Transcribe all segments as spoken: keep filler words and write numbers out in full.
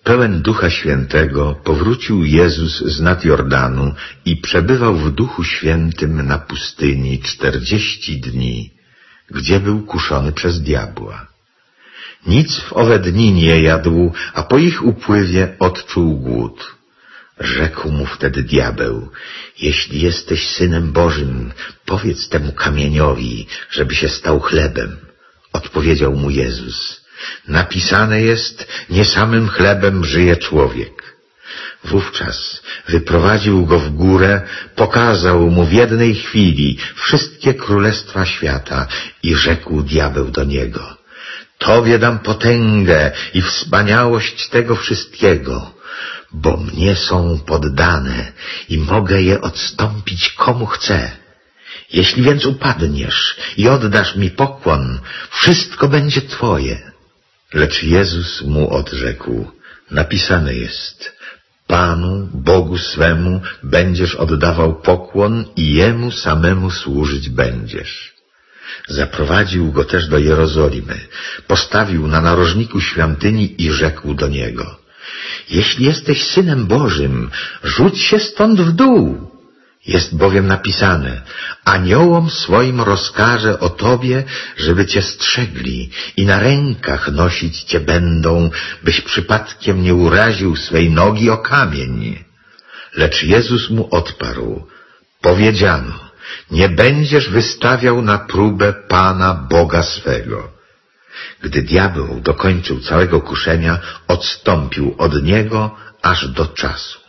Pełen Ducha Świętego powrócił Jezus z nad Jordanu i przebywał w Duchu Świętym na pustyni czterdzieści dni, gdzie był kuszony przez diabła. Nic w owe dni nie jadł, a po ich upływie odczuł głód. Rzekł mu wtedy diabeł: jeśli jesteś Synem Bożym, powiedz temu kamieniowi, żeby się stał chlebem. Odpowiedział mu Jezus: napisane jest, nie samym chlebem żyje człowiek. Wówczas wyprowadził go w górę, pokazał mu w jednej chwili wszystkie królestwa świata i rzekł diabeł do niego: Tobie dam potęgę i wspaniałość tego wszystkiego, bo mnie są poddane i mogę je odstąpić komu chcę. Jeśli więc upadniesz i oddasz mi pokłon, wszystko będzie Twoje. Lecz Jezus mu odrzekł: napisane jest, Panu, Bogu swemu będziesz oddawał pokłon i Jemu samemu służyć będziesz. Zaprowadził go też do Jerozolimy, postawił na narożniku świątyni i rzekł do niego: jeśli jesteś Synem Bożym, rzuć się stąd w dół. Jest bowiem napisane: aniołom swoim rozkaże o Tobie, żeby Cię strzegli i na rękach nosić Cię będą, byś przypadkiem nie uraził swej nogi o kamień. Lecz Jezus mu odparł: powiedziano, nie będziesz wystawiał na próbę Pana Boga swego. Gdy diabeł dokończył całego kuszenia, odstąpił od niego aż do czasu.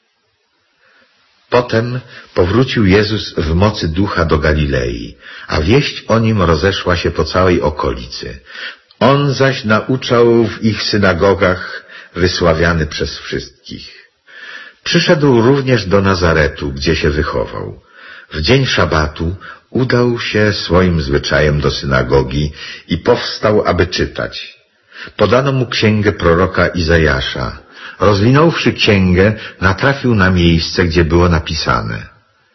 Potem powrócił Jezus w mocy Ducha do Galilei, a wieść o Nim rozeszła się po całej okolicy. On zaś nauczał w ich synagogach, wysławiany przez wszystkich. Przyszedł również do Nazaretu, gdzie się wychował. W dzień szabatu udał się swoim zwyczajem do synagogi i powstał, aby czytać. Podano mu księgę proroka Izajasza. Rozwinąwszy księgę, natrafił na miejsce, gdzie było napisane: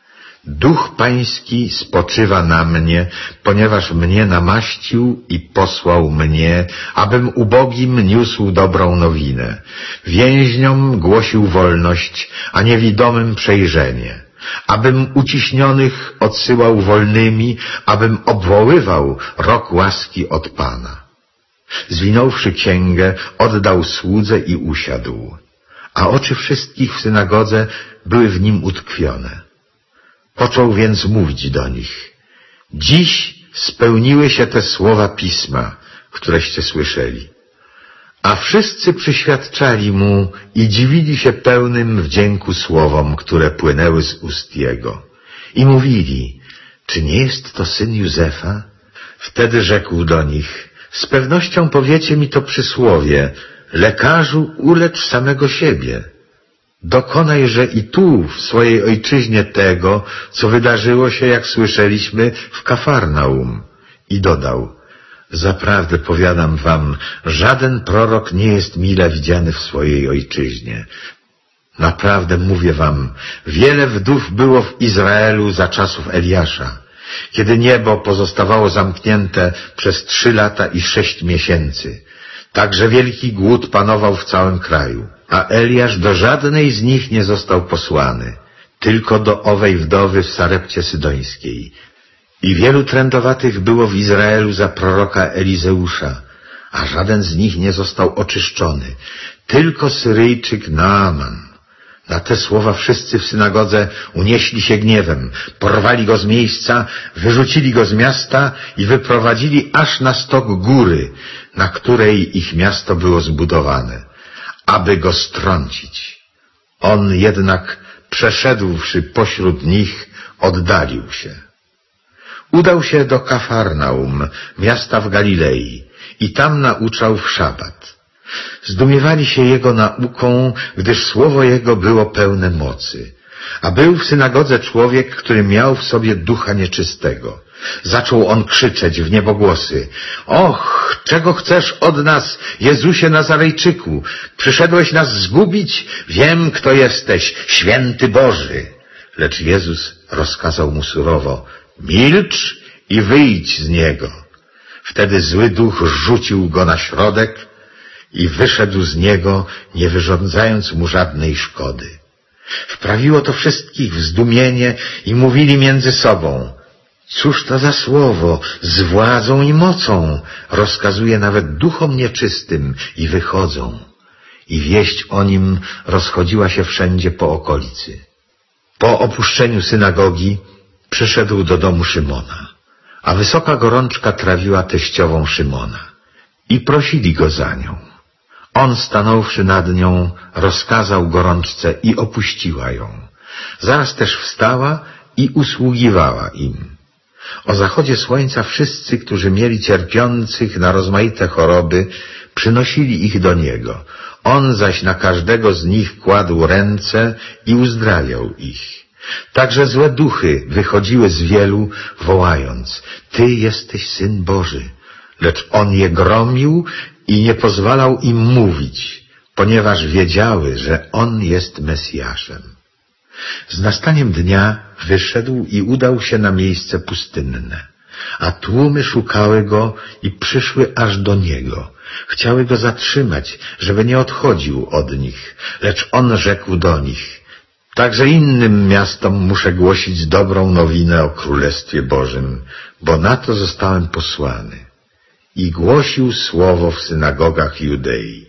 Duch Pański spoczywa na mnie, ponieważ mnie namaścił i posłał mnie, abym ubogim niósł dobrą nowinę, więźniom głosił wolność, a niewidomym przejrzenie, abym uciśnionych odsyłał wolnymi, abym obwoływał rok łaski od Pana. Zwinąwszy księgę, oddał słudze i usiadł, a oczy wszystkich w synagodze były w nim utkwione. Począł więc mówić do nich: dziś spełniły się te słowa Pisma, któreście słyszeli. A wszyscy przyświadczali mu i dziwili się pełnym wdzięku słowom, które płynęły z ust jego. I mówili: czy nie jest to syn Józefa? Wtedy rzekł do nich: z pewnością powiecie mi to przysłowie: lekarzu, ulecz samego siebie. Dokonajże i tu, w swojej ojczyźnie, tego, co wydarzyło się, jak słyszeliśmy, w Kafarnaum. I dodał: zaprawdę powiadam wam, żaden prorok nie jest mile widziany w swojej ojczyźnie. Naprawdę mówię wam, wiele wdów było w Izraelu za czasów Eliasza, kiedy niebo pozostawało zamknięte przez trzy lata i sześć miesięcy. Także wielki głód panował w całym kraju, a Eliasz do żadnej z nich nie został posłany, tylko do owej wdowy w Sarepcie Sydońskiej. I wielu trędowatych było w Izraelu za proroka Elizeusza, a żaden z nich nie został oczyszczony, tylko Syryjczyk Naaman. Na te słowa wszyscy w synagodze unieśli się gniewem, porwali go z miejsca, wyrzucili go z miasta i wyprowadzili aż na stok góry, na której ich miasto było zbudowane, aby go strącić. On jednak, przeszedłszy pośród nich, oddalił się. Udał się do Kafarnaum, miasta w Galilei, i tam nauczał w szabat. Zdumiewali się jego nauką, gdyż słowo jego było pełne mocy. A był w synagodze człowiek, który miał w sobie ducha nieczystego. Zaczął on krzyczeć w niebogłosy: och, czego chcesz od nas, Jezusie Nazarejczyku? Przyszedłeś nas zgubić? Wiem, kto jesteś, święty Boży. Lecz Jezus rozkazał mu surowo: milcz i wyjdź z niego. Wtedy zły duch rzucił go na środek i wyszedł z niego, nie wyrządzając mu żadnej szkody. Wprawiło to wszystkich w zdumienie i mówili między sobą: cóż to za słowo, z władzą i mocą, rozkazuje nawet duchom nieczystym i wychodzą. I wieść o nim rozchodziła się wszędzie po okolicy. Po opuszczeniu synagogi przyszedł do domu Szymona, a wysoka gorączka trawiła teściową Szymona i prosili go za nią. On, stanąwszy nad nią, rozkazał gorączce i opuściła ją. Zaraz też wstała i usługiwała im. O zachodzie słońca wszyscy, którzy mieli cierpiących na rozmaite choroby, przynosili ich do niego. On zaś na każdego z nich kładł ręce i uzdrawiał ich. Także złe duchy wychodziły z wielu, wołając: Ty jesteś Syn Boży. Lecz on je gromił i nie pozwalał im mówić, ponieważ wiedziały, że on jest Mesjaszem. Z nastaniem dnia wyszedł i udał się na miejsce pustynne, a tłumy szukały go i przyszły aż do niego. Chciały go zatrzymać, żeby nie odchodził od nich, lecz on rzekł do nich: także innym miastom muszę głosić dobrą nowinę o Królestwie Bożym, bo na to zostałem posłany. I głosił słowo w synagogach Judei.